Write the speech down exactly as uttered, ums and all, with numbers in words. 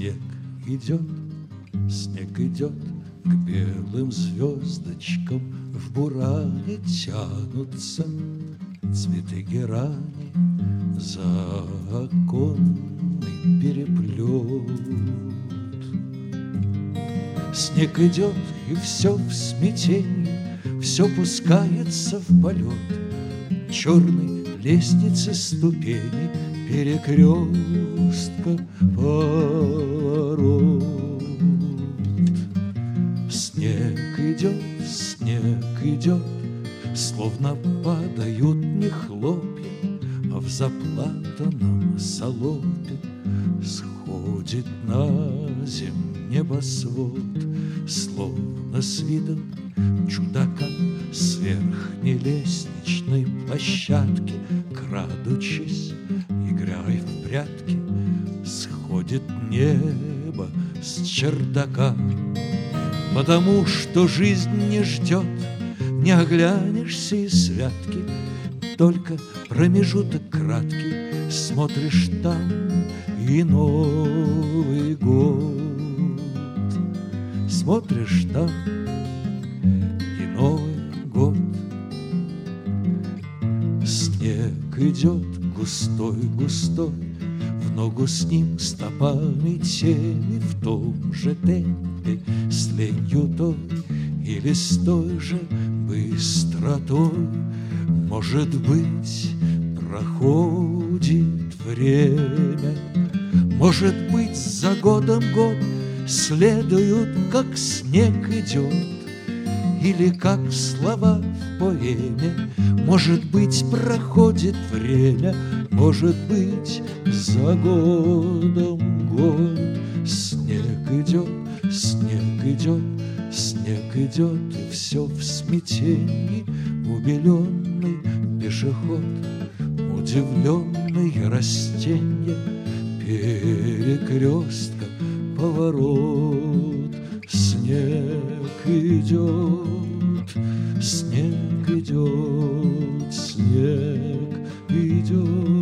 Снег идет, снег идет, к белым звездочкам в буране тянутся цветы герани за оконный переплет. Снег идет, и все в смятении, все пускается в полет. Черной лестницы ступени, перекрестка поворот. Снег идет, снег идет, словно падают не хлопья, а в заплатанном салопе сходит на землю небосвод, словно с видом чудака с верхней лестничной площадки, крадучись, играя в прятки, сходит небо с чердака. Потому что жизнь не ждет, не оглянешься и святки, только промежуток краткий, смотришь там и Новый год. Смотришь там и Новый год. Снег идет густой-густой, в ногу с ним стопами теми, в том же темпе, с ленью той или с той же быстротой. Может быть, проходит время, может быть, за годом год следуют, как снег идет, или как слова в поэме. Может быть, проходит время, может быть, за годом год. Снег идет, снег идет, снег идет, и все в смятении. Убеленный пешеход, удивленный растенье, перекрестка поворот. Снег идет, снег идет, снег идет.